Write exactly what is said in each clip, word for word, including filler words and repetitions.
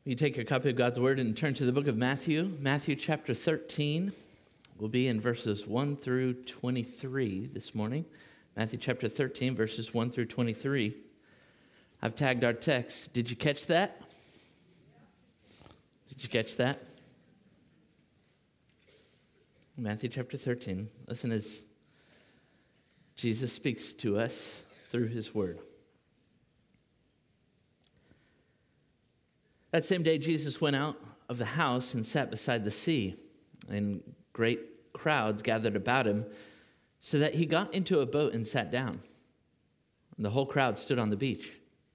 You take your copy of God's Word and turn to the book of Matthew. Matthew chapter thirteen. We'll be in verses one through twenty-three this morning. Matthew chapter thirteen, verses one through twenty-three. I've tagged our text. Did you catch that? Did you catch that? Matthew chapter thirteen. Listen as Jesus speaks to us through his word. That same day, Jesus went out of the house and sat beside the sea, and great crowds gathered about him, so that he got into a boat and sat down. And the whole crowd stood on the beach.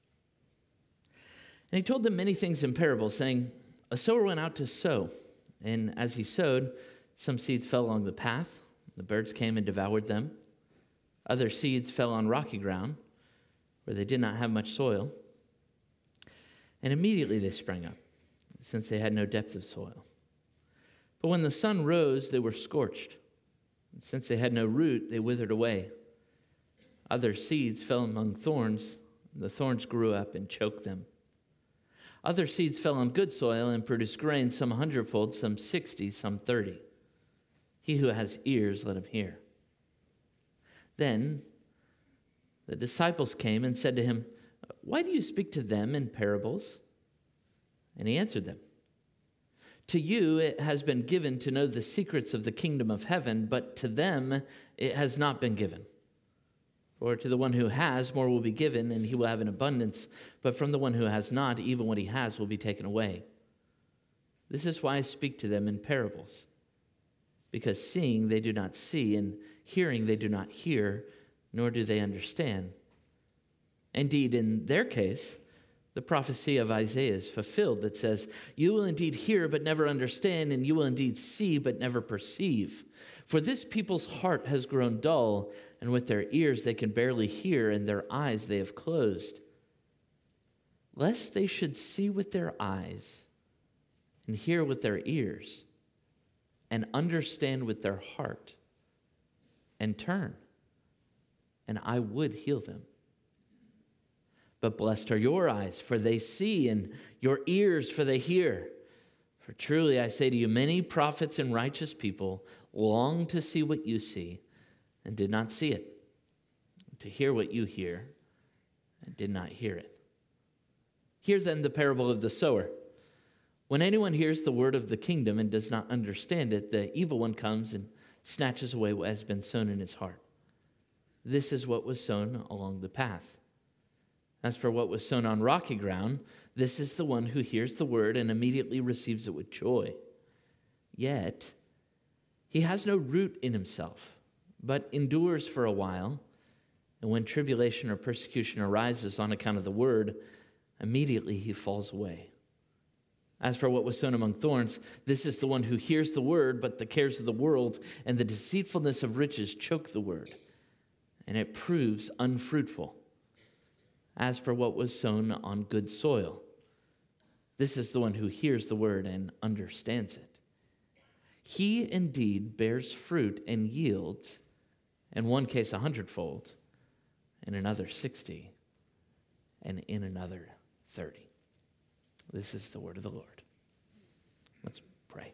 And he told them many things in parables, saying, "A sower went out to sow, and as he sowed, some seeds fell along the path. The birds came and devoured them. Other seeds fell on rocky ground, where they did not have much soil. And immediately they sprang up, since they had no depth of soil. But when the sun rose, they were scorched. And since they had no root, they withered away. Other seeds fell among thorns, and the thorns grew up and choked them. Other seeds fell on good soil and produced grain, some a hundredfold, some sixty, some thirty. He who has ears, let him hear." Then the disciples came and said to him, "Why do you speak to them in parables?" And he answered them, "To you it has been given to know the secrets of the kingdom of heaven, but to them it has not been given. For to the one who has, more will be given, and he will have an abundance. But from the one who has not, even what he has will be taken away. This is why I speak to them in parables. Because seeing they do not see, and hearing they do not hear, nor do they understand. Indeed, in their case, the prophecy of Isaiah is fulfilled that says, 'You will indeed hear but never understand, and you will indeed see but never perceive. For this people's heart has grown dull, and with their ears they can barely hear, and their eyes they have closed. Lest they should see with their eyes, and hear with their ears, and understand with their heart, and turn, and I would heal them. But blessed are your eyes, for they see, and your ears, for they hear. For truly I say to you, many prophets and righteous people long to see what you see, and did not see it, to hear what you hear, and did not hear it. Hear then the parable of the sower. When anyone hears the word of the kingdom and does not understand it, the evil one comes and snatches away what has been sown in his heart. This is what was sown along the path. As for what was sown on rocky ground, this is the one who hears the word and immediately receives it with joy. Yet he has no root in himself, but endures for a while. And when tribulation or persecution arises on account of the word, immediately he falls away. As for what was sown among thorns, this is the one who hears the word, but the cares of the world and the deceitfulness of riches choke the word, and it proves unfruitful. As for what was sown on good soil, this is the one who hears the word and understands it. He indeed bears fruit and yields, in one case a hundredfold, in another sixty, and in another thirty. This is the word of the Lord. Let's pray.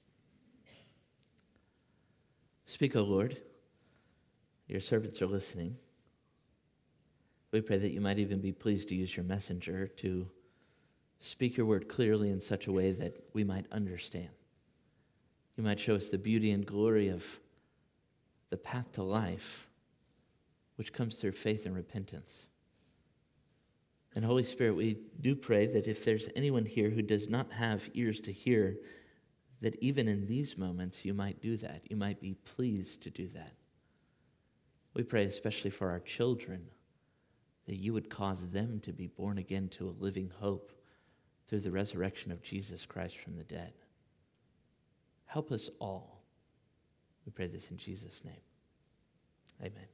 Speak, O Lord. Your servants are listening. We pray that you might even be pleased to use your messenger to speak your word clearly in such a way that we might understand. You might show us the beauty and glory of the path to life, which comes through faith and repentance. And Holy Spirit, we do pray that if there's anyone here who does not have ears to hear, that even in these moments you might do that. You might be pleased to do that. We pray especially for our children, that you would cause them to be born again to a living hope through the resurrection of Jesus Christ from the dead. Help us all. We pray this in Jesus' name. Amen.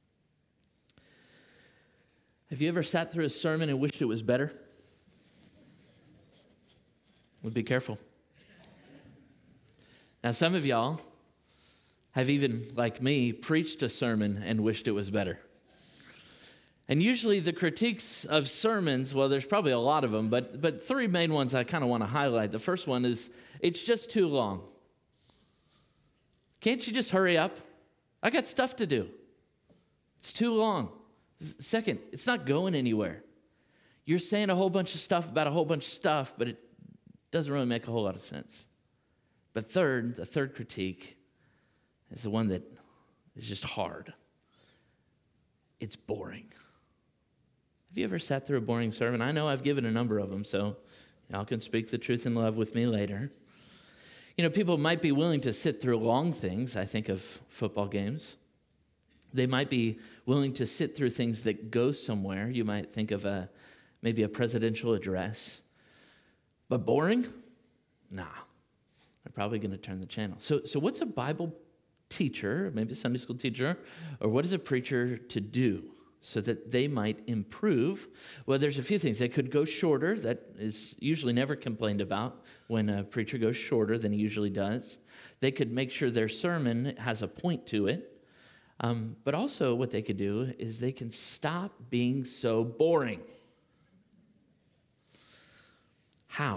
Have you ever sat through a sermon and wished it was better? Well, be careful. Now, some of y'all have even, like me, preached a sermon and wished it was better. And usually the critiques of sermons, well, there's probably a lot of them, but, but three main ones I kind of want to highlight. The first one is, it's just too long. Can't you just hurry up? I got stuff to do. It's too long. Second, it's not going anywhere. You're saying a whole bunch of stuff about a whole bunch of stuff, but it doesn't really make a whole lot of sense. But third, the third critique is the one that is just hard. It's boring. Have you ever sat through a boring sermon? I know I've given a number of them, so y'all can speak the truth in love with me later. You know, people might be willing to sit through long things. I think of football games. They might be willing to sit through things that go somewhere. You might think of a maybe a presidential address. But boring? Nah. They're probably going to turn the channel. So, so what's a Bible teacher, maybe a Sunday school teacher, or what is a preacher to do so that they might improve? Well, there's a few things. They could go shorter. That is usually never complained about when a preacher goes shorter than he usually does. They could make sure their sermon has a point to it. Um, but also what they could do is they can stop being so boring. How?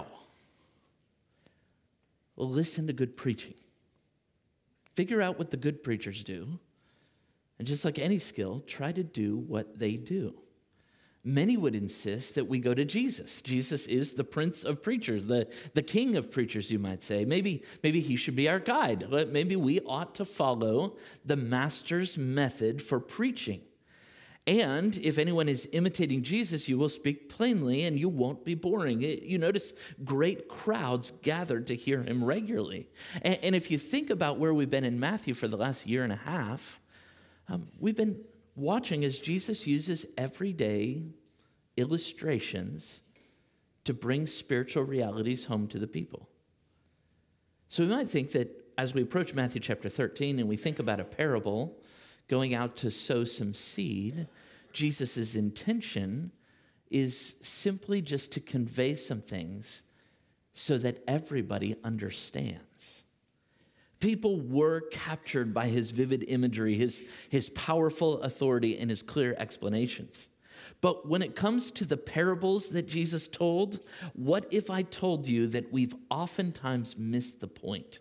Well, listen to good preaching. Figure out what the good preachers do. And just like any skill, try to do what they do. Many would insist that we go to Jesus. Jesus is the prince of preachers, the, the king of preachers, you might say. Maybe, maybe he should be our guide. Maybe we ought to follow the master's method for preaching. And if anyone is imitating Jesus, you will speak plainly and you won't be boring. You notice great crowds gathered to hear him regularly. And, and if you think about where we've been in Matthew for the last year and a half, um, we've been watching as Jesus uses everyday illustrations to bring spiritual realities home to the people. So we might think that as we approach Matthew chapter thirteen and we think about a parable going out to sow some seed, Jesus' intention is simply just to convey some things so that everybody understands. People were captured by his vivid imagery, his, his powerful authority, and his clear explanations. But when it comes to the parables that Jesus told, what if I told you that we've oftentimes missed the point?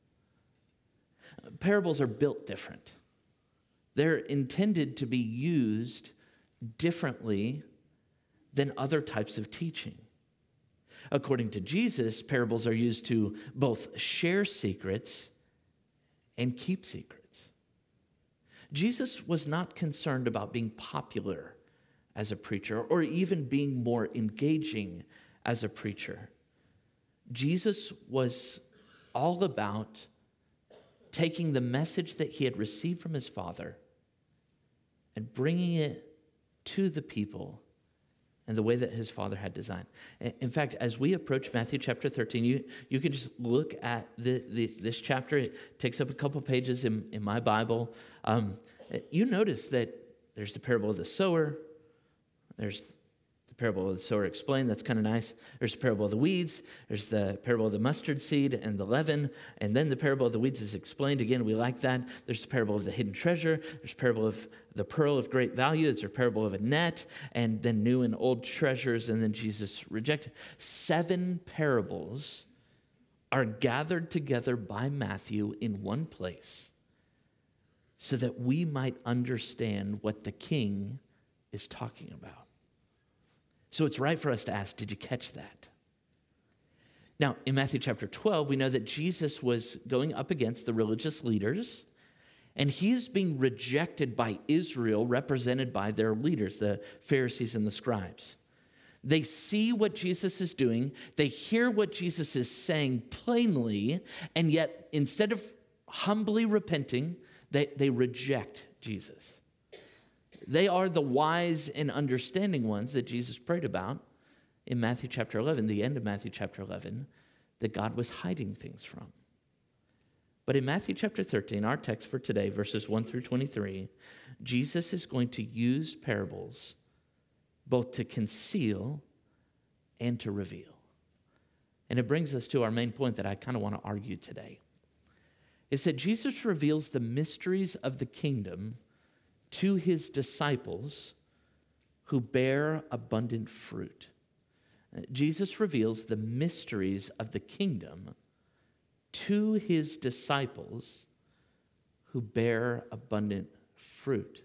Parables are built different. They're intended to be used differently than other types of teaching. According to Jesus, parables are used to both share secrets and keep secrets. Jesus was not concerned about being popular as a preacher or even being more engaging as a preacher. Jesus was all about taking the message that he had received from his Father and bringing it to the people in the way that his Father had designed. In fact, as we approach Matthew chapter thirteen, you, you can just look at the, the, this chapter. It takes up a couple pages in, in my Bible. Um, you notice that there's the parable of the sower. There's the parable of the sower explained. That's kind of nice. There's the parable of the weeds. There's the parable of the mustard seed and the leaven. And then the parable of the weeds is explained. Again, we like that. There's the parable of the hidden treasure. There's the parable of the pearl of great value. There's the parable of a net. And then new and old treasures. And then Jesus rejected. Seven parables are gathered together by Matthew in one place so that we might understand what the king is talking about. So it's right for us to ask, did you catch that? Now, in Matthew chapter twelve, we know that Jesus was going up against the religious leaders, and he is being rejected by Israel, represented by their leaders, the Pharisees and the scribes. They see what Jesus is doing, they hear what Jesus is saying plainly, and yet instead of humbly repenting, they, they reject Jesus. They are the wise and understanding ones that Jesus prayed about in Matthew chapter eleven, the end of Matthew chapter eleven, that God was hiding things from. But in Matthew chapter thirteen, our text for today, verses one through twenty-three, Jesus is going to use parables both to conceal and to reveal. And it brings us to our main point that I kind of want to argue today. It's that Jesus reveals the mysteries of the kingdom to his disciples who bear abundant fruit. Jesus reveals the mysteries of the kingdom to his disciples who bear abundant fruit.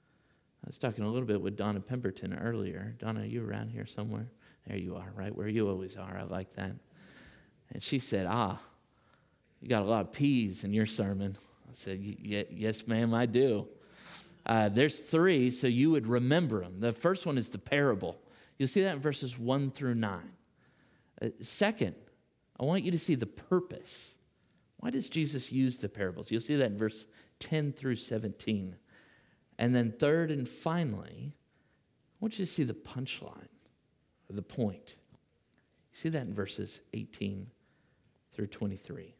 I was talking a little bit with Donna Pemberton earlier. Donna, are you around here somewhere? There you are, right where you always are. I like that. And she said, ah, you got a lot of P's in your sermon. I said, yes, ma'am, I do. Uh, there's three, so you would remember them. The first one is the parable. You'll see that in verses one through nine. Uh, second, I want you to see the purpose. Why does Jesus use the parables? You'll see that in verse ten through seventeen. And then third and finally, I want you to see the punchline, or the point. You see that in verses eighteen through twenty-three.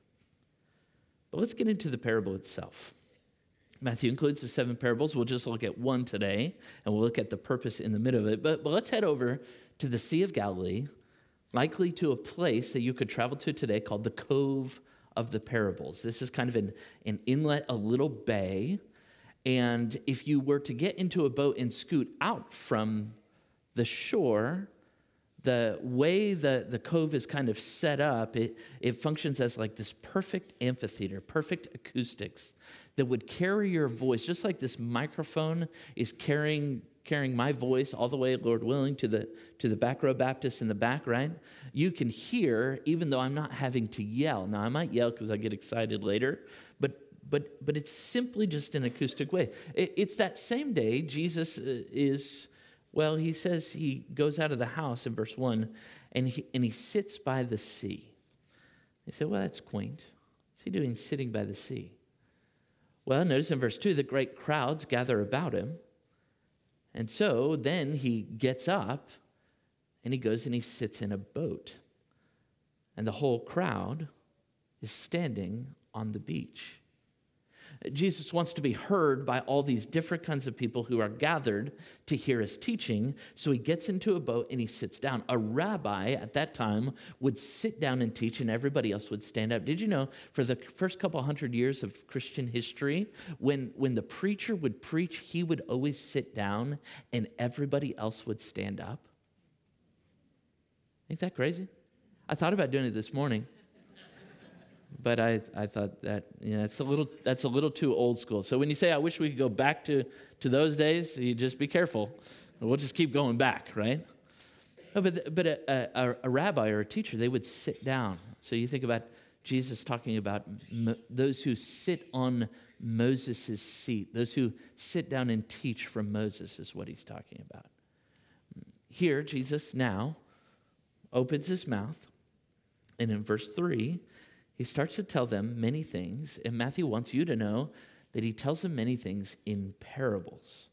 But let's get into the parable itself. Matthew includes the seven parables. We'll just look at one today, and we'll look at the purpose in the middle of it. But, but let's head over to the Sea of Galilee, likely to a place that you could travel to today called the Cove of the Parables. This is kind of an, an inlet, a little bay. And if you were to get into a boat and scoot out from the shore, the way the, the cove is kind of set up, it, it functions as like this perfect amphitheater, perfect acoustics that would carry your voice, just like this microphone is carrying carrying my voice all the way, Lord willing, to the to the back row Baptists in the back, right? You can hear, even though I'm not having to yell. Now, I might yell because I get excited later, but but but it's simply just an acoustic way. It, it's that same day Jesus is... Well, he says he goes out of the house in verse one, and he, and he sits by the sea. They say, well, that's quaint. What's he doing sitting by the sea? Well, notice in verse two, the great crowds gather about him. And so then he gets up, and he goes and he sits in a boat. And the whole crowd is standing on the beach. Jesus wants to be heard by all these different kinds of people who are gathered to hear his teaching. So he gets into a boat and he sits down. A rabbi at that time would sit down and teach, and everybody else would stand up. Did you know for the first couple hundred years of Christian history, when, when the preacher would preach, he would always sit down and everybody else would stand up? Ain't that crazy? I thought about doing it this morning. But I, I thought that, you know, that's a little that's a little too old school. So when you say, I wish we could go back to, to those days, you just be careful. We'll just keep going back, right? No, but but a, a, a rabbi or a teacher, they would sit down. So you think about Jesus talking about mo- those who sit on Moses' seat, those who sit down and teach from Moses is what he's talking about. Here, Jesus now opens his mouth, and in verse three, he starts to tell them many things, and Matthew wants you to know that he tells them many things in parables.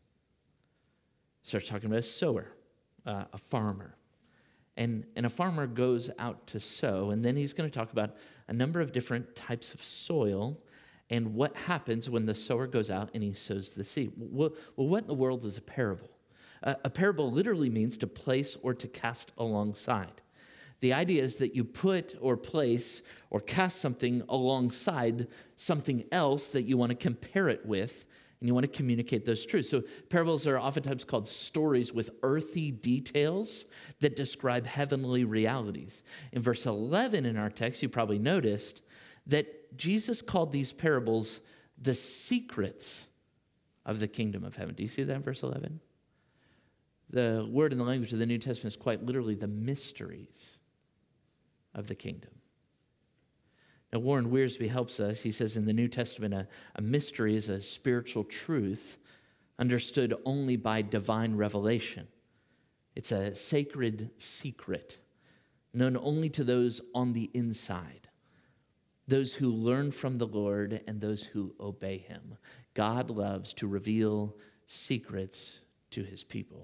He starts talking about a sower, uh, a farmer. And, and a farmer goes out to sow, and then he's going to talk about a number of different types of soil and what happens when the sower goes out and he sows the seed. Well, well what in the world is a parable? Uh, a parable literally means to place or to cast alongside. The idea is that you put or place or cast something alongside something else that you want to compare it with, and you want to communicate those truths. So parables are oftentimes called stories with earthy details that describe heavenly realities. In verse eleven in our text, you probably noticed that Jesus called these parables the secrets of the kingdom of heaven. Do you see that in verse eleven? The word in the language of the New Testament is quite literally the mysteries of the kingdom. Now, Warren Wiersbe helps us. He says in the New Testament, a, a mystery is a spiritual truth understood only by divine revelation. It's a sacred secret known only to those on the inside, those who learn from the Lord and those who obey him. God loves to reveal secrets to his people.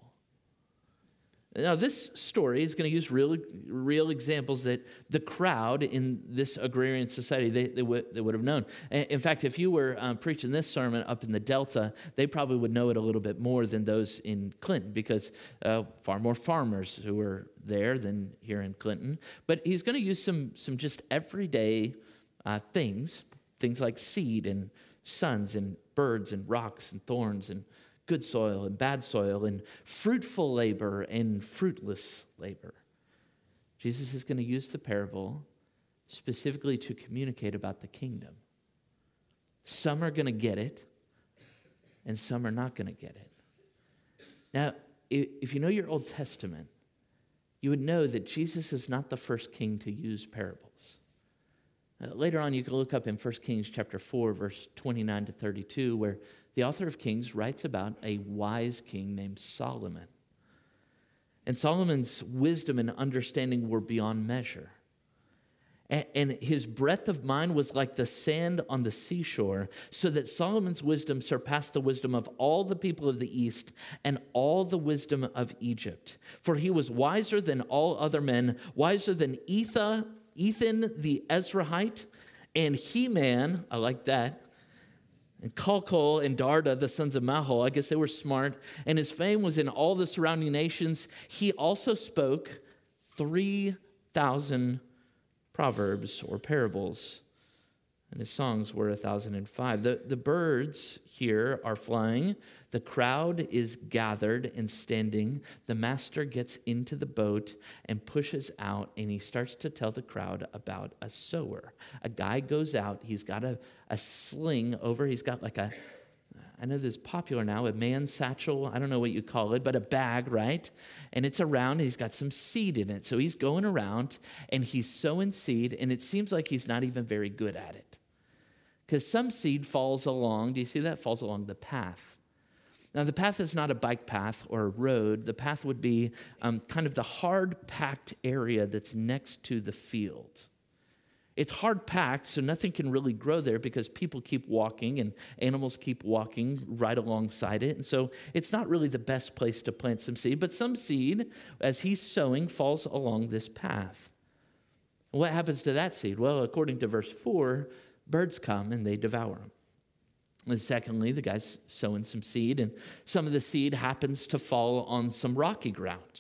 Now, this story is going to use real, real examples that the crowd in this agrarian society, they, they, would, they would have known. In fact, if you were um, preaching this sermon up in the Delta, they probably would know it a little bit more than those in Clinton, because uh, far more farmers who were there than here in Clinton. But he's going to use some, some just everyday uh, things, things like seed and suns and birds and rocks and thorns and good soil and bad soil, and fruitful labor and fruitless labor. Jesus is going to use the parable specifically to communicate about the kingdom. Some are going to get it, and some are not going to get it. Now, if you know your Old Testament, you would know that Jesus is not the first king to use parables. Uh, later on, you can look up in First Kings chapter four, verse twenty-nine to thirty-two, where the author of Kings writes about a wise king named Solomon. And Solomon's wisdom and understanding were beyond measure. And his breadth of mind was like the sand on the seashore, so that Solomon's wisdom surpassed the wisdom of all the people of the East and all the wisdom of Egypt. For he was wiser than all other men, wiser than Ethan, Ethan the Ezrahite, and Heman, I like that, and Calcol and Darda, the sons of Mahol. I guess they were smart. And his fame was in all the surrounding nations. He also spoke three thousand proverbs or parables, and his songs were a thousand and five. The, the birds here are flying. The crowd is gathered and standing. The master gets into the boat and pushes out, and he starts to tell the crowd about a sower. A guy goes out. He's got a, a sling over. He's got like a, I know this is popular now, a man satchel. I don't know what you call it, but a bag, right? And it's around, and he's got some seed in it. So he's going around, and he's sowing seed, and it seems like he's not even very good at it. Because some seed falls along, do you see that? Falls along the path. Now, the path is not a bike path or a road. The path would be um, kind of the hard-packed area that's next to the field. It's hard-packed, so nothing can really grow there because people keep walking and animals keep walking right alongside it. And so it's not really the best place to plant some seed. But some seed, as he's sowing, falls along this path. What happens to that seed? Well, according to verse four, birds come and they devour them. And secondly, the guy's sowing some seed, and some of the seed happens to fall on some rocky ground.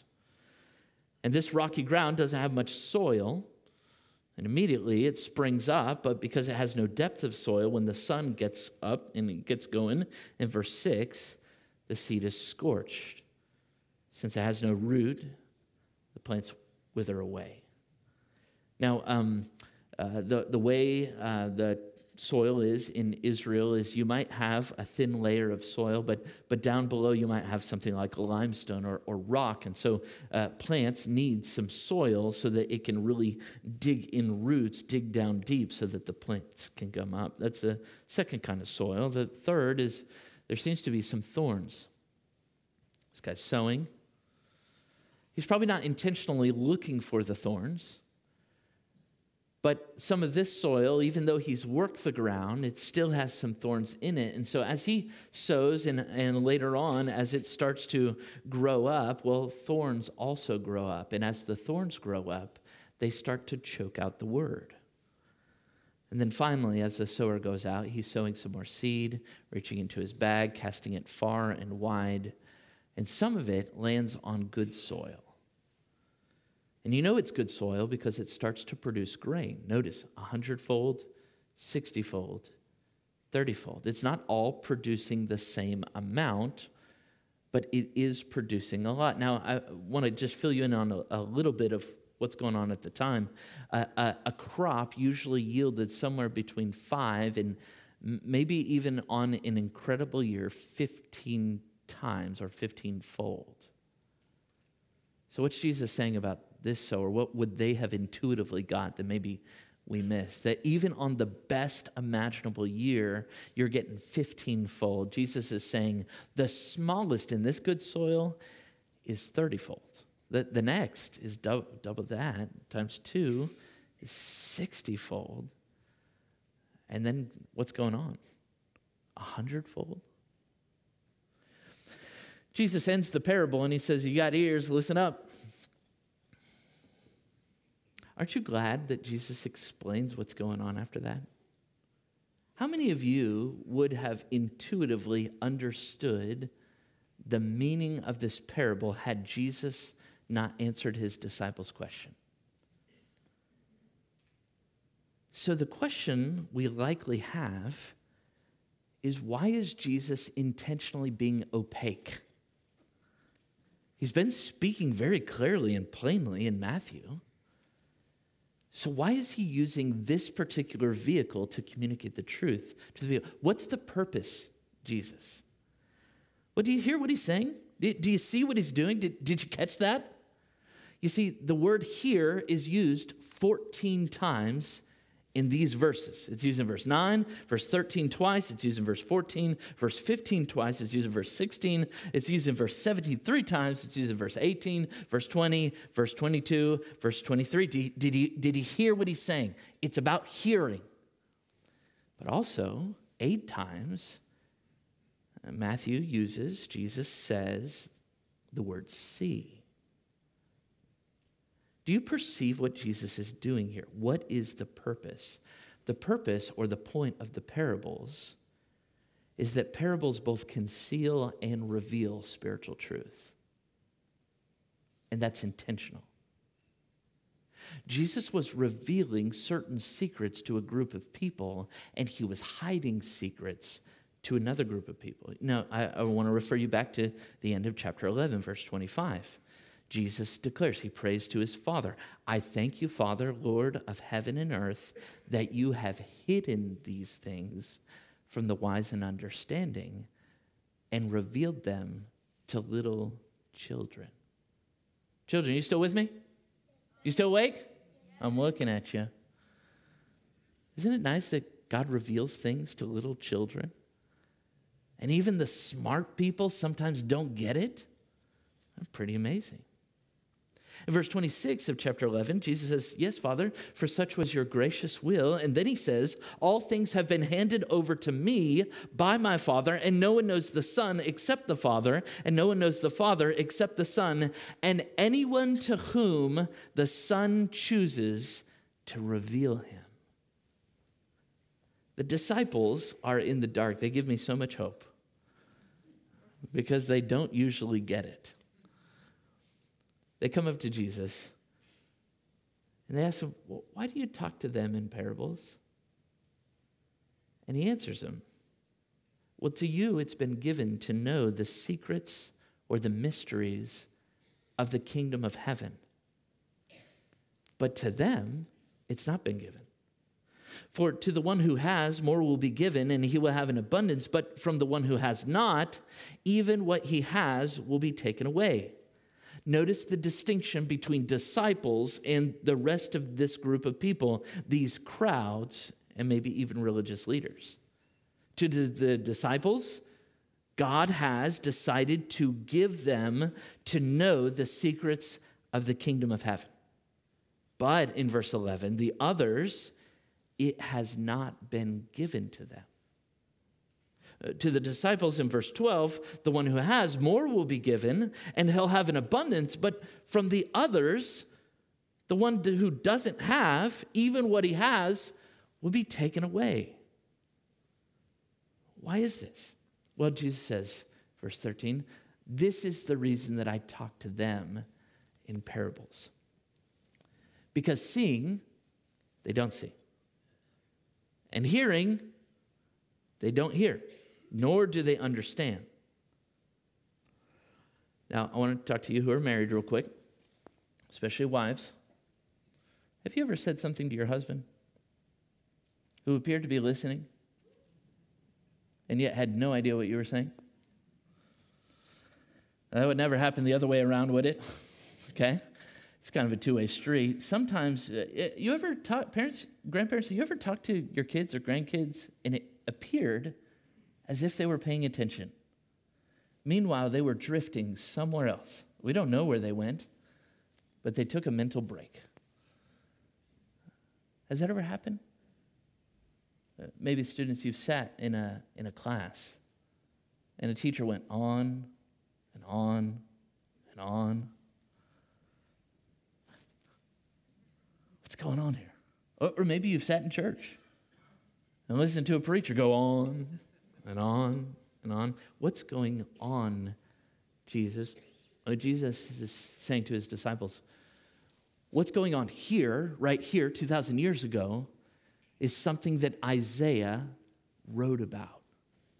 And this rocky ground doesn't have much soil. And immediately it springs up, but because it has no depth of soil, when the sun gets up and it gets going, in verse six, the seed is scorched. Since it has no root, the plants wither away. Now, um, uh, the, the way uh, the soil is in Israel is you might have a thin layer of soil, but but down below you might have something like a limestone or, or rock. And so uh, plants need some soil so that it can really dig in roots, dig down deep so that the plants can come up. That's the second kind of soil. The third is there seems to be some thorns. This guy's sowing. He's probably not intentionally looking for the thorns. But some of this soil, even though he's worked the ground, it still has some thorns in it. And so as he sows and, and later on, as it starts to grow up, well, thorns also grow up. And as the thorns grow up, they start to choke out the word. And then finally, as the sower goes out, he's sowing some more seed, reaching into his bag, casting it far and wide. And some of it lands on good soil. And you know it's good soil because it starts to produce grain. Notice, a hundredfold, sixtyfold, thirtyfold. It's not all producing the same amount, but it is producing a lot. Now, I want to just fill you in on a, a little bit of what's going on at the time. Uh, a, a crop usually yielded somewhere between five and maybe even on an incredible year, fifteen times or fifteen-fold. So what's Jesus saying about this sower? What would they have intuitively got that maybe we missed? That even on the best imaginable year, you're getting fifteen-fold. Jesus is saying the smallest in this good soil is thirty-fold. The, the next is double, double that, times two is sixty-fold. And then what's going on? A hundredfold? Jesus ends the parable and he says, you got ears, listen up. Aren't you glad that Jesus explains what's going on after that? How many of you would have intuitively understood the meaning of this parable had Jesus not answered his disciples' question? So the question we likely have is why is Jesus intentionally being opaque? He's been speaking very clearly and plainly in Matthew. So why is he using this particular vehicle to communicate the truth to the vehicle? What's the purpose, Jesus? Well, do you hear what he's saying? Do, do you see what he's doing? Did, did you catch that? You see, the word here is used fourteen times in these verses. It's used in verse nine, verse thirteen twice. It's used in verse fourteen, verse fifteen twice. It's used in verse sixteen. It's used in verse seventeen three times. It's used in verse eighteen, verse twenty, verse twenty-two, verse twenty-three. Did he, did he, did he hear what he's saying? It's about hearing. But also, eight times, Matthew uses, Jesus says, the word see. Do you perceive what Jesus is doing here? What is the purpose? The purpose or the point of the parables is that parables both conceal and reveal spiritual truth. And that's intentional. Jesus was revealing certain secrets to a group of people, and he was hiding secrets to another group of people. Now, I, I want to refer you back to the end of chapter eleven, verse twenty-five. Jesus declares, he prays to his Father, I thank you, Father, Lord of heaven and earth, that you have hidden these things from the wise and understanding and revealed them to little children. Children, you still with me? You still awake? I'm looking at you. Isn't it nice that God reveals things to little children? And even the smart people sometimes don't get it? That's pretty amazing. In verse twenty-six of chapter eleven, Jesus says, yes, Father, for such was your gracious will. And then he says, all things have been handed over to me by my Father, and no one knows the Son except the Father, and no one knows the Father except the Son, and anyone to whom the Son chooses to reveal him. The disciples are in the dark. They give me so much hope because they don't usually get it. They come up to Jesus and they ask him, well, why do you talk to them in parables? And he answers them, well, to you it's been given to know the secrets or the mysteries of the kingdom of heaven. But to them, it's not been given. For to the one who has, more will be given, and he will have an abundance. But from the one who has not, even what he has will be taken away. Notice the distinction between disciples and the rest of this group of people, these crowds, and maybe even religious leaders. To the, the disciples, God has decided to give them to know the secrets of the kingdom of heaven. But in verse eleven, the others, it has not been given to them. To the disciples in verse twelve, the one who has, more will be given, and he'll have an abundance. But from the others, the one who doesn't have, even what he has, will be taken away. Why is this? Well, Jesus says, verse thirteen, this is the reason that I talk to them in parables. Because seeing, they don't see. And hearing, they don't hear, nor do they understand. Now, I want to talk to you who are married real quick, especially wives. Have you ever said something to your husband who appeared to be listening and yet had no idea what you were saying? That would never happen the other way around, would it? Okay? It's kind of a two-way street. Sometimes, uh, you ever talk, parents, grandparents, you ever talk to your kids or grandkids and it appeared as if they were paying attention? Meanwhile, they were drifting somewhere else. We don't know where they went, but they took a mental break. Has that ever happened? Uh, maybe students, you've sat in a in a class and a teacher went on and on and on. What's going on here? Or, or maybe you've sat in church and listened to a preacher go on and on and on. What's going on, Jesus? Oh, Jesus is saying to his disciples, what's going on here, right here, two thousand years ago, is something that Isaiah wrote about.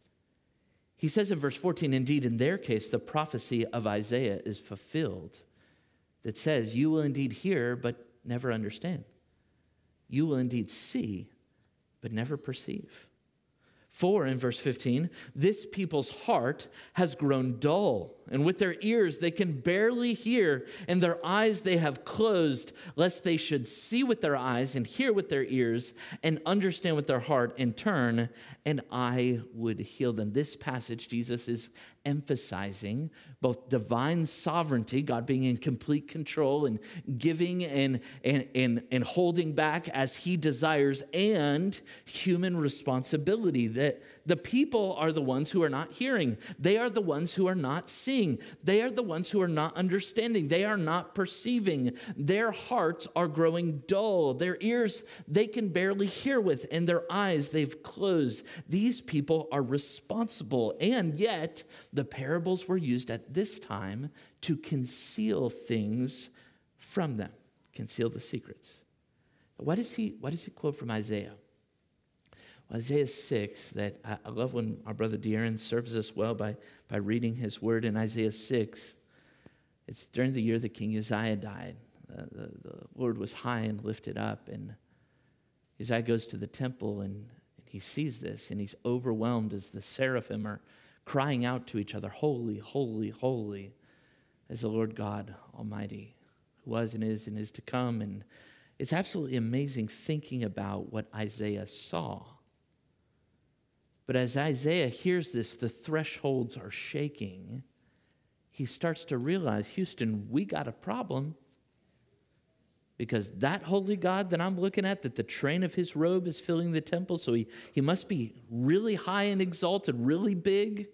He says in verse fourteen, indeed, in their case, the prophecy of Isaiah is fulfilled that says, you will indeed hear, but never understand. You will indeed see, but never perceive. For, in verse fifteen, this people's heart has grown dull, and with their ears they can barely hear, and their eyes they have closed, lest they should see with their eyes and hear with their ears and understand with their heart and turn, and I would heal them. This passage, Jesus is emphasizing both divine sovereignty, God being in complete control and giving and, and, and, and holding back as he desires, and human responsibility, that the people are the ones who are not hearing. They are the ones who are not seeing. They are the ones who are not understanding. They are not perceiving. Their hearts are growing dull. Their ears, they can barely hear with, and their eyes, they've closed. These people are responsible, and yet the parables were used at this time to conceal things from them, conceal the secrets. Why does he, why does he quote from Isaiah? Well, Isaiah six, that I, I love when our brother De'Aaron serves us well by, by reading his word in Isaiah six. It's during the year that King Uzziah died. Uh, the, the Lord was high and lifted up, and Uzziah goes to the temple, and, and he sees this, and he's overwhelmed as the seraphim are crying out to each other, holy, holy, holy, is the Lord God Almighty, who was and is and is to come. And it's absolutely amazing thinking about what Isaiah saw. But as Isaiah hears this, the thresholds are shaking. He starts to realize, Houston, we got a problem. Because that holy God that I'm looking at, that the train of his robe is filling the temple, so he, he must be really high and exalted, really big.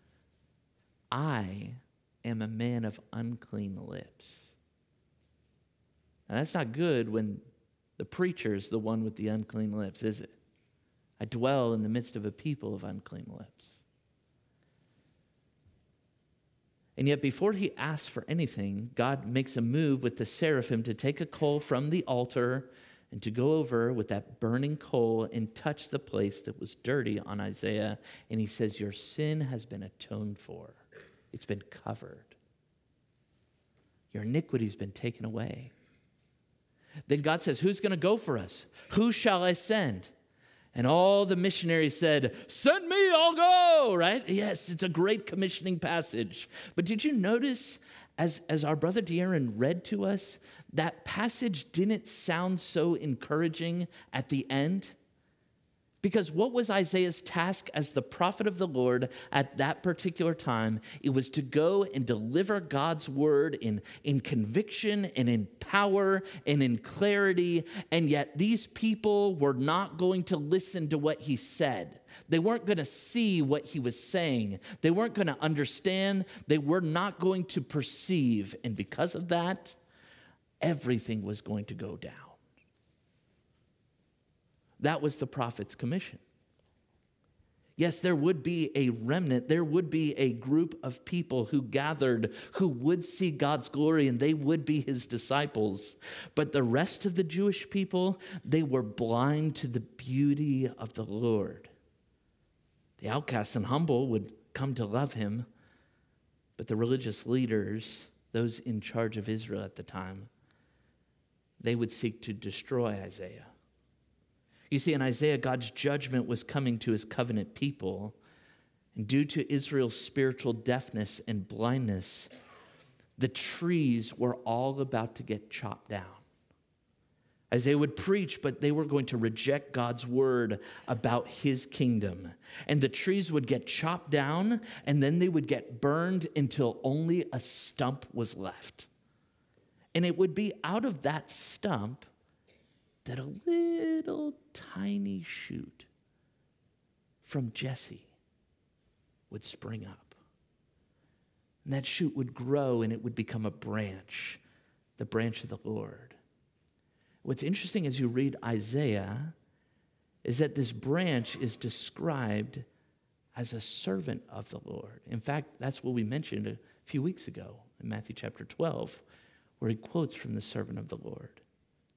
I am a man of unclean lips. Now that's not good when the preacher is the one with the unclean lips, is it? I dwell in the midst of a people of unclean lips. And yet before he asks for anything, God makes a move with the seraphim to take a coal from the altar and to go over with that burning coal and touch the place that was dirty on Isaiah. And he says, your sin has been atoned for. It's been covered. Your iniquity's been taken away. Then God says, who's going to go for us? Who shall I send? And all the missionaries said, send me, I'll go, right? Yes, it's a great commissioning passage. But did you notice, as, as our brother De'Aaron read to us, that passage didn't sound so encouraging at the end? Because what was Isaiah's task as the prophet of the Lord at that particular time? It was to go and deliver God's word in, in conviction and in power and in clarity. And yet these people were not going to listen to what he said. They weren't going to see what he was saying. They weren't going to understand. They were not going to perceive. And because of that, everything was going to go down. That was the prophet's commission. Yes, there would be a remnant. There would be a group of people who gathered who would see God's glory, and they would be his disciples. But the rest of the Jewish people, they were blind to the beauty of the Lord. The outcasts and humble would come to love him, but the religious leaders, those in charge of Israel at the time, they would seek to destroy Isaiah. You see, in Isaiah, God's judgment was coming to his covenant people. And due to Israel's spiritual deafness and blindness, the trees were all about to get chopped down. Isaiah would preach, but they were going to reject God's word about his kingdom. And the trees would get chopped down, and then they would get burned until only a stump was left. And it would be out of that stump that a little tiny shoot from Jesse would spring up. And that shoot would grow and it would become a branch, the branch of the Lord. What's interesting as you read Isaiah is that this branch is described as a servant of the Lord. In fact, that's what we mentioned a few weeks ago in Matthew chapter twelve, where he quotes from the servant of the Lord.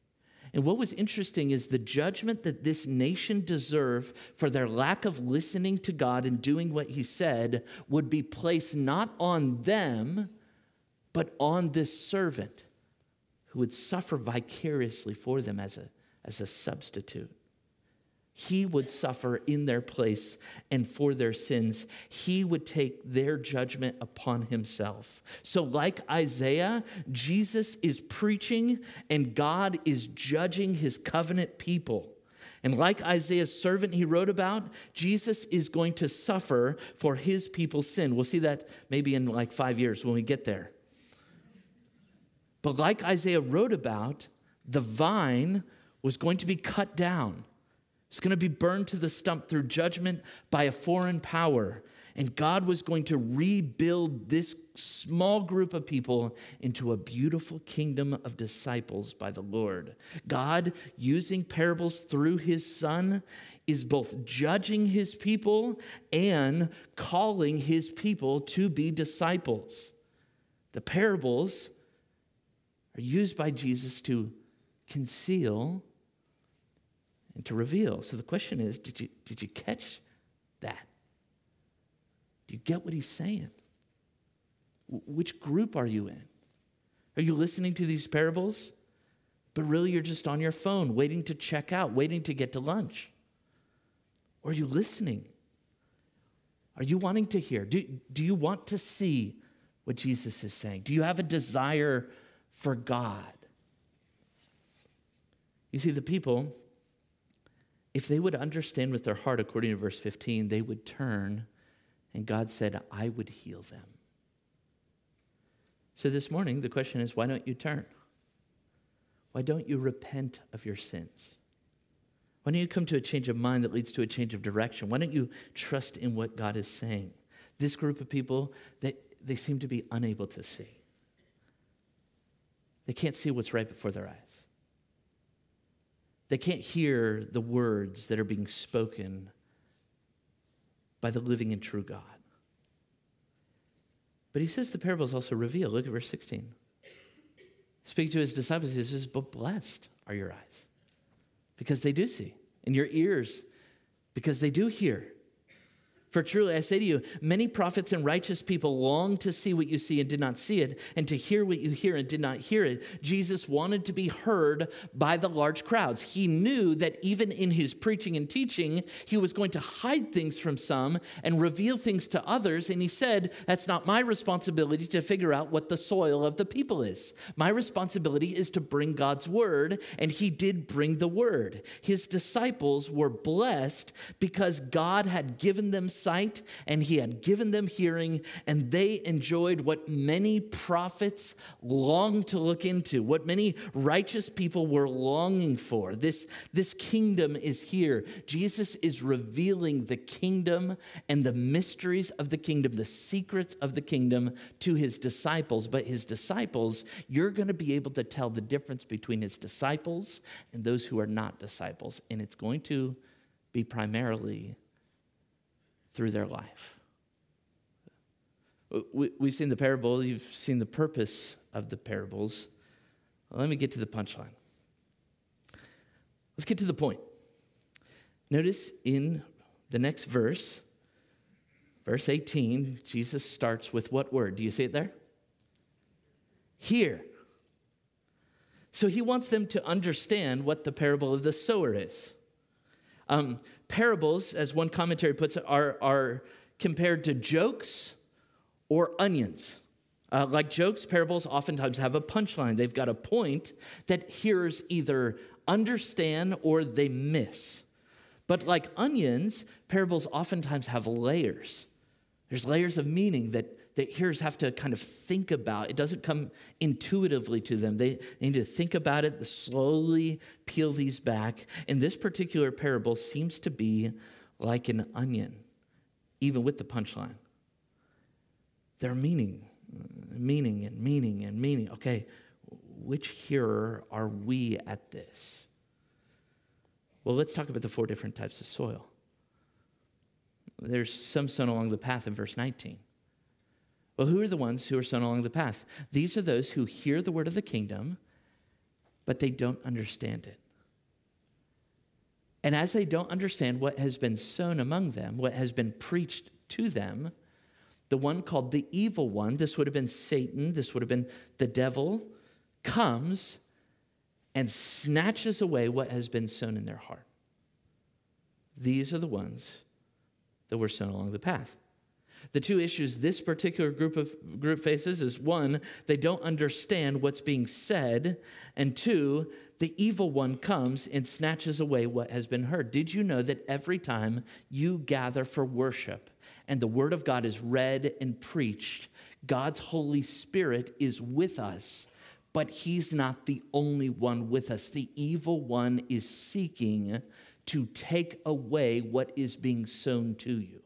And what was interesting is the judgment that this nation deserved for their lack of listening to God and doing what he said would be placed not on them, but on this servant who would suffer vicariously for them as a, as a substitute. He would suffer in their place and for their sins. He would take their judgment upon himself. So like Isaiah, Jesus is preaching and God is judging his covenant people. And like Isaiah's servant he wrote about, Jesus is going to suffer for his people's sin. We'll see that maybe in like five years when we get there. But like Isaiah wrote about, the vine was going to be cut down. It's going to be burned to the stump through judgment by a foreign power. And God was going to rebuild this small group of people into a beautiful kingdom of disciples by the Lord. God, using parables through his Son, is both judging his people and calling his people to be disciples. The parables are used by Jesus to conceal and to reveal. So the question is, did you, did you catch that? Do you get what he's saying? W- which group are you in? Are you listening to these parables, but really you're just on your phone, waiting to check out, waiting to get to lunch? Or are you listening? Are you wanting to hear? Do, do you want to see what Jesus is saying? Do you have a desire for God? You see, the people, if they would understand with their heart, according to verse fifteen, they would turn, and God said, I would heal them. So this morning, the question is, why don't you turn? Why don't you repent of your sins? Why don't you come to a change of mind that leads to a change of direction? Why don't you trust in what God is saying? This group of people, they, they seem to be unable to see. They can't see what's right before their eyes. They can't hear the words that are being spoken by the living and true God. But he says the parables also reveal. Look at verse sixteen. Speak to his disciples, he says, but blessed are your eyes, because they do see, and your ears, because they do hear. For truly, I say to you, many prophets and righteous people long to see what you see and did not see it, and to hear what you hear and did not hear it. Jesus wanted to be heard by the large crowds. He knew that even in his preaching and teaching, he was going to hide things from some and reveal things to others. And he said, that's not my responsibility to figure out what the soil of the people is. My responsibility is to bring God's word, and he did bring the word. His disciples were blessed because God had given them sight, and he had given them hearing, and they enjoyed what many prophets longed to look into, what many righteous people were longing for. This, this kingdom is here. Jesus is revealing the kingdom and the mysteries of the kingdom, the secrets of the kingdom to his disciples. But his disciples, you're going to be able to tell the difference between his disciples and those who are not disciples, and it's going to be primarily through their life. We've seen the parable. You've seen the purpose of the parables. Well, let me get to the punchline. Let's get to the point. Notice in the next verse, verse eighteen, Jesus starts with what word? Do you see it there? Hear. So he wants them to understand what the parable of the sower is. Um, parables, as one commentary puts it, are, are compared to jokes or onions. Uh, like jokes, parables oftentimes have a punchline. They've got a point that hearers either understand or they miss. But like onions, parables oftentimes have layers. There's layers of meaning that, that hearers have to kind of think about. It doesn't come intuitively to them. They, they need to think about it, slowly peel these back. And this particular parable seems to be like an onion, even with the punchline. They're meaning, meaning and meaning and meaning. Okay, which hearer are we at this? Well, let's talk about the four different types of soil. There's some sown along the path in verse nineteen. Well, who are the ones who are sown along the path? These are those who hear the word of the kingdom but they don't understand it. And as they don't understand what has been sown among them, what has been preached to them, the one called the evil one, this would have been Satan, this would have been the devil, comes and snatches away what has been sown in their heart. These are the ones that were sown along the path. The two issues this particular group of group faces is, one, they don't understand what's being said, and two, the evil one comes and snatches away what has been heard. Did you know that every time you gather for worship and the word of God is read and preached, God's Holy Spirit is with us, but he's not the only one with us. The evil one is seeking to take away what is being sown to you.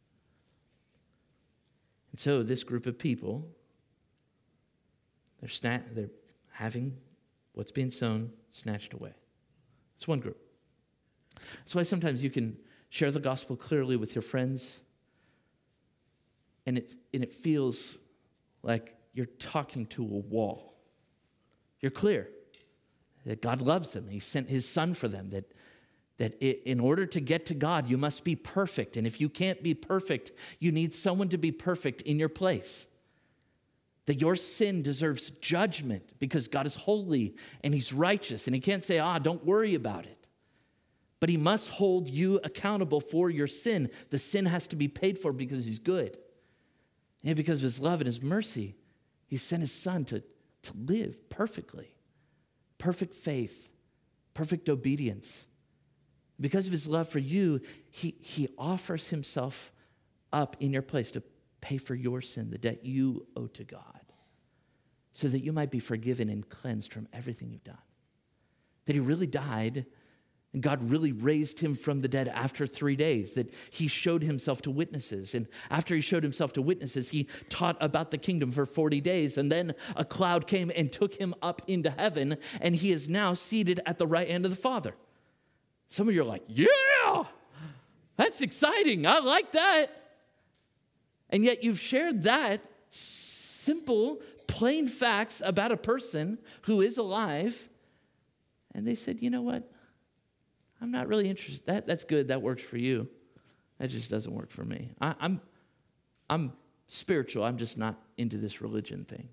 And so this group of people, they're, sna- they're having what's being sown snatched away. It's one group. That's why sometimes you can share the gospel clearly with your friends, and it, and it feels like you're talking to a wall. You're clear that God loves them. He sent his son for them, that That in order to get to God, you must be perfect. And if you can't be perfect, you need someone to be perfect in your place. That your sin deserves judgment because God is holy and he's righteous. And he can't say, ah, don't worry about it. But he must hold you accountable for your sin. The sin has to be paid for because he's good. And because of his love and his mercy, he sent his son to, to live perfectly. Perfect faith, perfect obedience. Because of his love for you, he, he offers himself up in your place to pay for your sin, the debt you owe to God, so that you might be forgiven and cleansed from everything you've done. That he really died, and God really raised him from the dead after three days, that he showed himself to witnesses. And after he showed himself to witnesses, he taught about the kingdom for forty days, and then a cloud came and took him up into heaven, and he is now seated at the right hand of the Father. Some of you are like, yeah, that's exciting. I like that. And yet you've shared that simple, plain facts about a person who is alive. And they said, you know what? I'm not really interested. That, that's good. That works for you. That just doesn't work for me. I, I'm, I'm spiritual. I'm just not into this religion thing.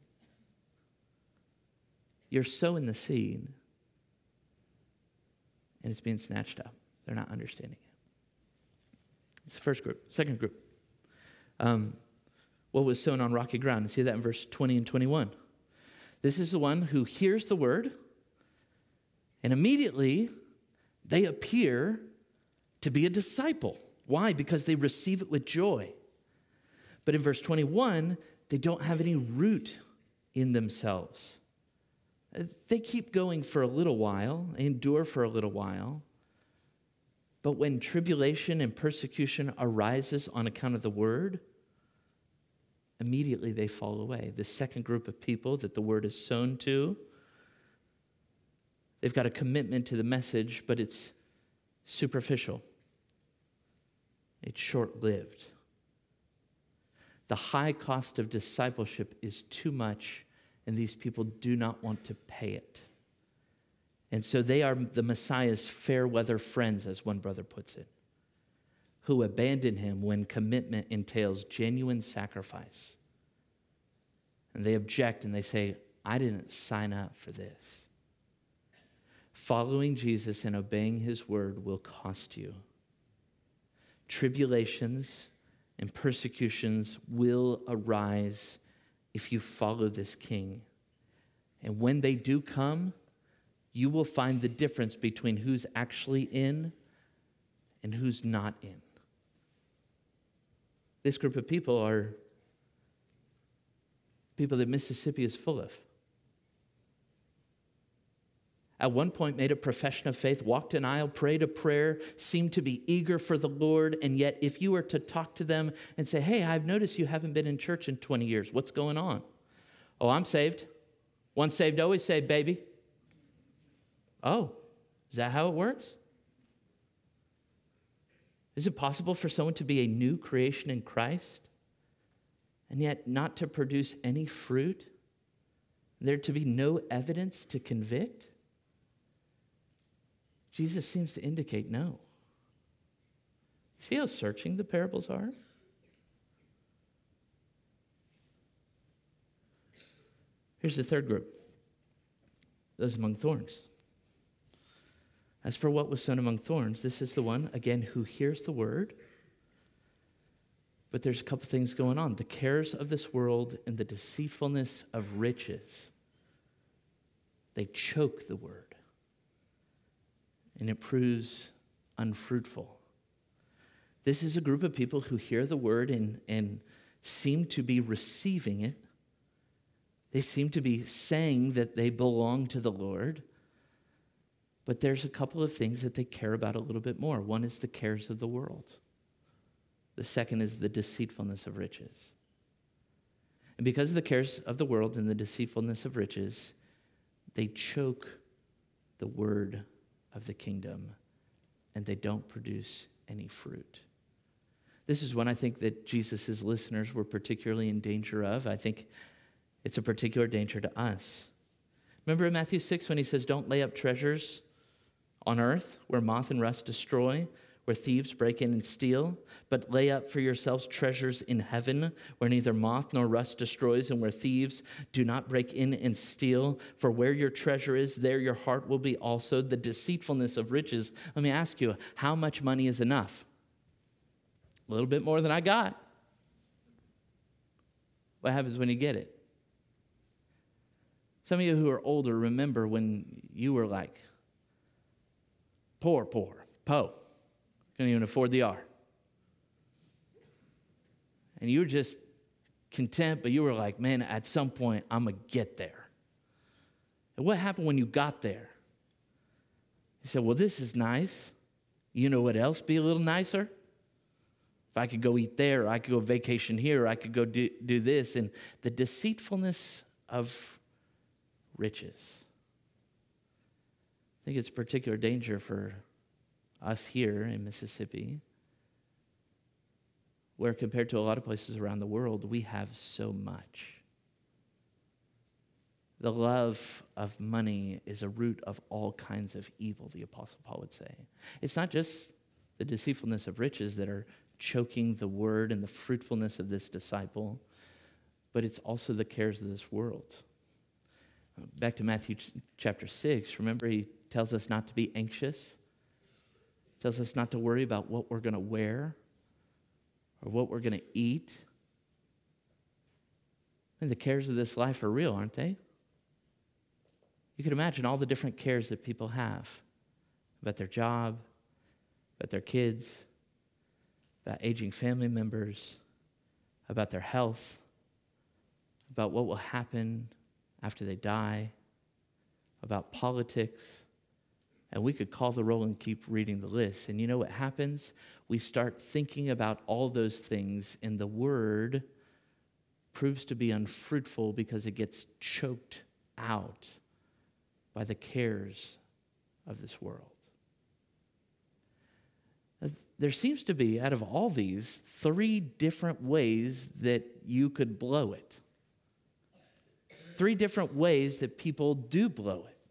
You're sowing the seed, and it's being snatched up. They're not understanding it. It's the first group. Second group. Um, what was sown on rocky ground? You see that in verse twenty and twenty-one. This is the one who hears the word, and immediately they appear to be a disciple. Why? Because they receive it with joy. But in verse twenty-one, they don't have any root in themselves. They keep going for a little while, endure for a little while. But when tribulation and persecution arises on account of the word, immediately they fall away. The second group of people that the word is sown to, they've got a commitment to the message, but it's superficial. It's short-lived. The high cost of discipleship is too much, and these people do not want to pay it. And so they are the Messiah's fair weather friends, as one brother puts it, who abandon him when commitment entails genuine sacrifice. And they object and they say, I didn't sign up for this. Following Jesus and obeying his word will cost you. Tribulations and persecutions will arise if you follow this king. And when they do come, you will find the difference between who's actually in and who's not in. This group of people are people that Mississippi is full of. At one point made a profession of faith, walked an aisle, prayed a prayer, seemed to be eager for the Lord, and yet if you were to talk to them and say, hey, I've noticed you haven't been in church in twenty years. What's going on? Oh, I'm saved. Once saved, always saved, baby. Oh, is that how it works? Is it possible for someone to be a new creation in Christ and yet not to produce any fruit? There to be no evidence to convict? Jesus seems to indicate no. See how searching the parables are? Here's the third group, those among thorns. As for what was sown among thorns, this is the one, again, who hears the word, but there's a couple things going on. The cares of this world and the deceitfulness of riches, they choke the word, and it proves unfruitful. This is a group of people who hear the word and, and seem to be receiving it. They seem to be saying that they belong to the Lord, but there's a couple of things that they care about a little bit more. One is the cares of the world. The second is the deceitfulness of riches. And because of the cares of the world and the deceitfulness of riches, they choke the word of the kingdom, and they don't produce any fruit. This is one I think that Jesus' listeners were particularly in danger of. I think it's a particular danger to us. Remember in Matthew six when he says, don't lay up treasures on earth where moth and rust destroy, where thieves break in and steal, but lay up for yourselves treasures in heaven where neither moth nor rust destroys and where thieves do not break in and steal. For where your treasure is, there your heart will be also. The deceitfulness of riches. Let me ask you, how much money is enough? A little bit more than I got. What happens when you get it? Some of you who are older remember when you were like, poor, poor, po. Couldn't even afford the R. And you were just content, but you were like, man, at some point, I'm going to get there. And what happened when you got there? You said, well, this is nice. You know what else be a little nicer? If I could go eat there, or I could go vacation here, or I could go do, do this. And the deceitfulness of riches. I think it's a particular danger for us here in Mississippi, where compared to a lot of places around the world, we have so much. The love of money is a root of all kinds of evil, the Apostle Paul would say. It's not just the deceitfulness of riches that are choking the word and the fruitfulness of this disciple, but it's also the cares of this world. Back to Matthew chapter six, remember he tells us not to be anxious, tells us not to worry about what we're going to wear or what we're going to eat. And the cares of this life are real, aren't they? You can imagine all the different cares that people have about their job, about their kids, about aging family members, about their health, about what will happen after they die, about politics. And we could call the roll and keep reading the list. And you know what happens? We start thinking about all those things, and the word proves to be unfruitful because it gets choked out by the cares of this world. There seems to be, out of all these, three different ways that you could blow it. Three different ways that people do blow it.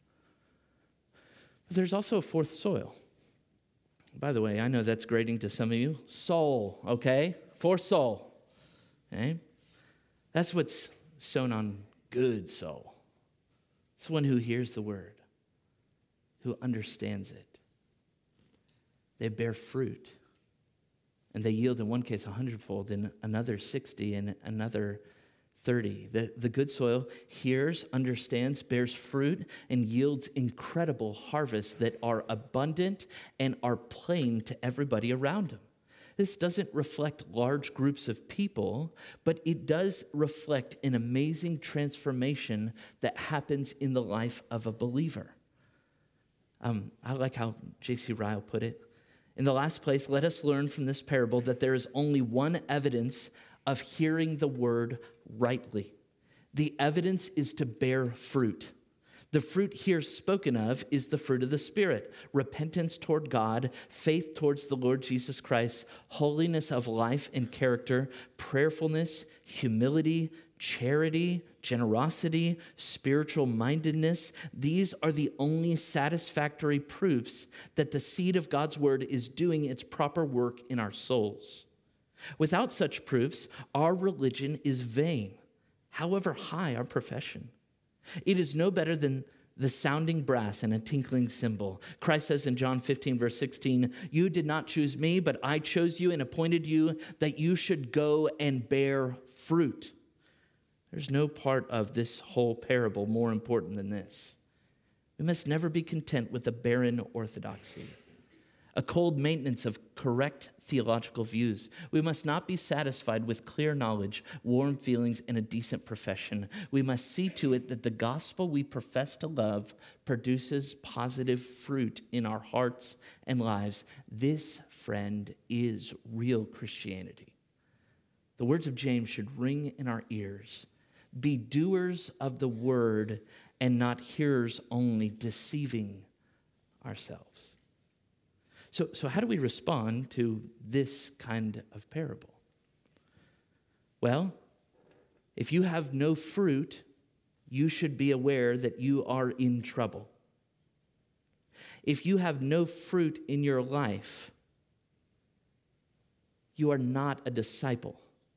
But there's also a fourth soil. By the way, I know that's grating to some of you. Soul, okay? Fourth soul. Okay? That's what's sown on good soul. It's one who hears the word, who understands it. They bear fruit, and they yield in one case a hundredfold, in another sixty, and another thirty. The, the good soil hears, understands, bears fruit, and yields incredible harvests that are abundant and are plain to everybody around them. This doesn't reflect large groups of people, but it does reflect an amazing transformation that happens in the life of a believer. Um, I like how J C Ryle put it. In the last place, let us learn from this parable that there is only one evidence of hearing the word rightly. The evidence is to bear fruit. The fruit here spoken of is the fruit of the Spirit: repentance toward God, faith towards the Lord Jesus Christ, holiness of life and character, prayerfulness, humility, charity, generosity, spiritual mindedness. These are the only satisfactory proofs that the seed of God's word is doing its proper work in our souls. Without such proofs, our religion is vain, however high our profession. It is no better than the sounding brass and a tinkling cymbal. Christ says in John fifteen, verse sixteen, "You did not choose me, but I chose you and appointed you that you should go and bear fruit." There's no part of this whole parable more important than this. We must never be content with a barren orthodoxy, a cold maintenance of correct theological views. We must not be satisfied with clear knowledge, warm feelings, and a decent profession. We must see to it that the gospel we profess to love produces positive fruit in our hearts and lives. This, friend, is real Christianity. The words of James should ring in our ears. Be doers of the word and not hearers only, deceiving ourselves. So, so how do we respond to this kind of parable? Well, if you have no fruit, you should be aware that you are in trouble. If you have no fruit in your life, you are not a disciple.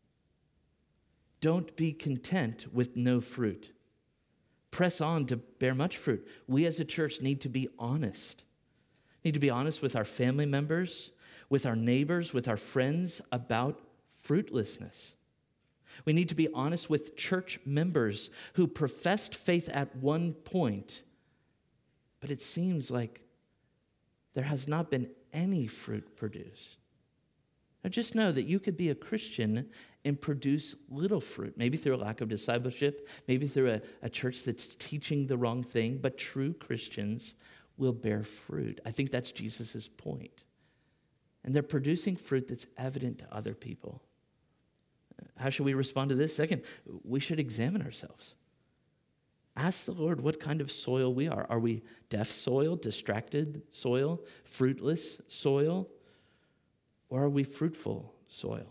Don't be content with no fruit. Press on to bear much fruit. We as a church need to be honest. Need to be honest with our family members, with our neighbors, with our friends about fruitlessness. We need to be honest with church members who professed faith at one point, but it seems like there has not been any fruit produced. Now just know that you could be a Christian and produce little fruit, maybe through a lack of discipleship, maybe through a, a church that's teaching the wrong thing, but true Christians will bear fruit. I think that's Jesus' point. And they're producing fruit that's evident to other people. How should we respond to this? Second, we should examine ourselves. Ask the Lord what kind of soil we are. Are we deaf soil, distracted soil, fruitless soil? Or are we fruitful soil?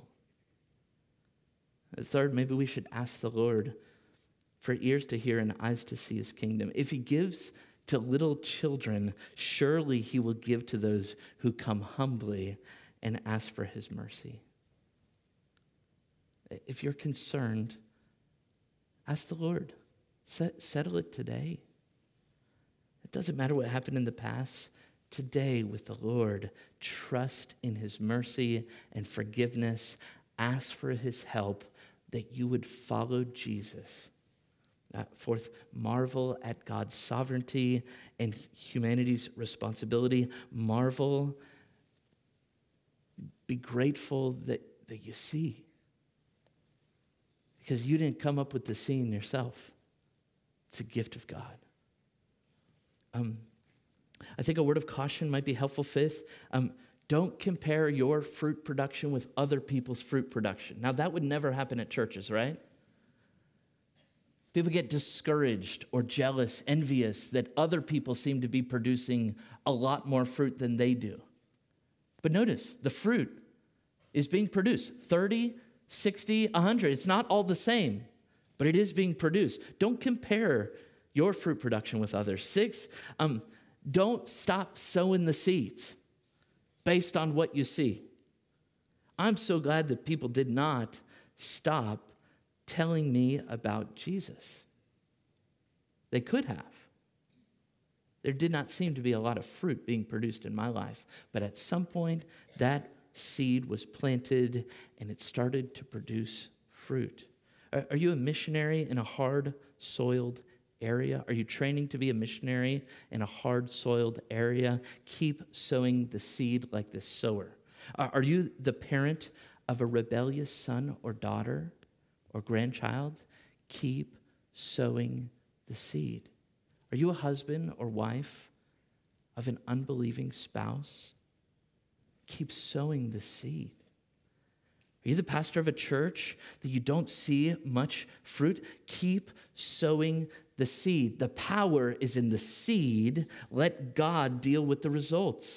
Third, maybe we should ask the Lord for ears to hear and eyes to see his kingdom. If he gives to little children, surely he will give to those who come humbly and ask for his mercy. If you're concerned, ask the Lord. Set, settle it today. It doesn't matter what happened in the past. Today with the Lord, trust in his mercy and forgiveness. Ask for his help that you would follow Jesus. Uh, fourth, marvel at God's sovereignty and humanity's responsibility. Marvel, be grateful that, that you see. Because you didn't come up with the scene yourself. It's a gift of God. Um, I think a word of caution might be helpful. Fifth, um, don't compare your fruit production with other people's fruit production. Now, that would never happen at churches, right? People get discouraged or jealous, envious that other people seem to be producing a lot more fruit than they do. But notice, the fruit is being produced. thirty, sixty, one hundred. It's not all the same, but it is being produced. Don't compare your fruit production with others. Six, um, don't stop sowing the seeds based on what you see. I'm so glad that people did not stop telling me about Jesus. They could have. There did not seem to be a lot of fruit being produced in my life, but at some point that seed was planted and it started to produce fruit. Are, are you a missionary in a hard-soiled area? Are you training to be a missionary in a hard-soiled area? Keep sowing the seed like this sower. Are, are you the parent of a rebellious son or daughter or grandchild? Keep sowing the seed. Are you a husband or wife of an unbelieving spouse? Keep sowing the seed. Are you the pastor of a church that you don't see much fruit? Keep sowing the seed. The power is in the seed. Let God deal with the results.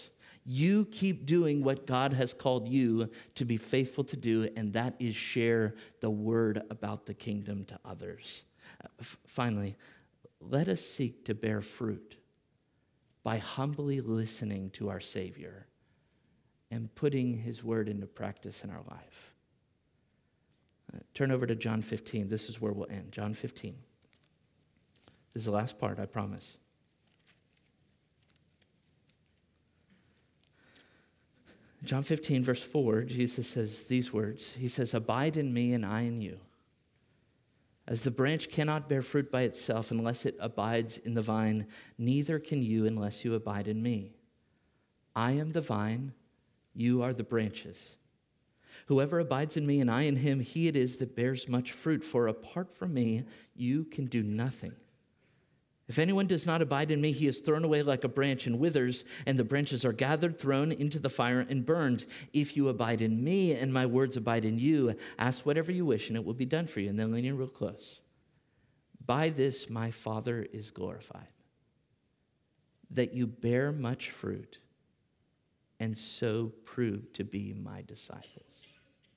You keep doing what God has called you to be faithful to do, and that is share the word about the kingdom to others. Uh, f- finally, let us seek to bear fruit by humbly listening to our Savior and putting his word into practice in our life. Uh, turn over to John fifteen. This is where we'll end. John fifteen. This is the last part, I promise. John fifteen, verse four, Jesus says these words. He says, "Abide in me and I in you. As the branch cannot bear fruit by itself unless it abides in the vine, neither can you unless you abide in me. I am the vine, you are the branches. Whoever abides in me and I in him, he it is that bears much fruit, for apart from me, you can do nothing. If anyone does not abide in me, he is thrown away like a branch and withers, and the branches are gathered, thrown into the fire, and burned. If you abide in me and my words abide in you, ask whatever you wish, and it will be done for you." And then lean in real close. "By this my Father is glorified, that you bear much fruit, and so prove to be my disciples."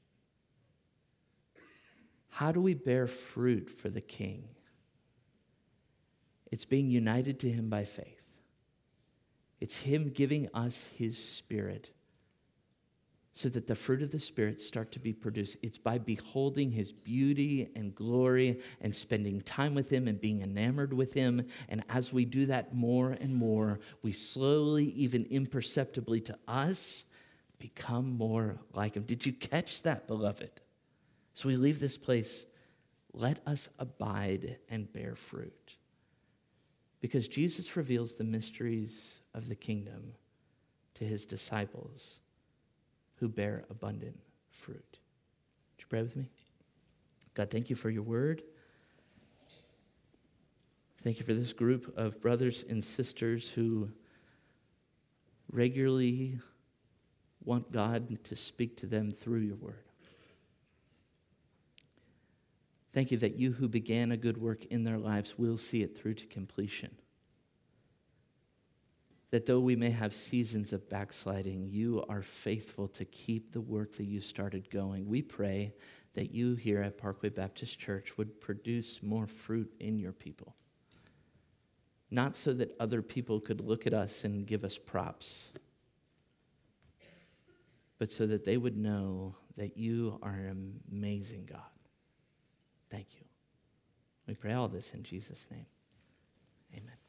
How do we bear fruit for the King? It's being united to him by faith. It's him giving us his Spirit so that the fruit of the Spirit start to be produced. It's by beholding his beauty and glory and spending time with him and being enamored with him. And as we do that more and more, we slowly, even imperceptibly to us, become more like him. Did you catch that, beloved? So we leave this place. Let us abide and bear fruit. Because Jesus reveals the mysteries of the kingdom to his disciples who bear abundant fruit. Would you pray with me? God, thank you for your word. Thank you for this group of brothers and sisters who regularly want God to speak to them through your word. Thank you that you who began a good work in their lives will see it through to completion. That though we may have seasons of backsliding, you are faithful to keep the work that you started going. We pray that you here at Parkway Baptist Church would produce more fruit in your people. Not so that other people could look at us and give us props, but so that they would know that you are an amazing God. Thank you. We pray all this in Jesus' name. Amen.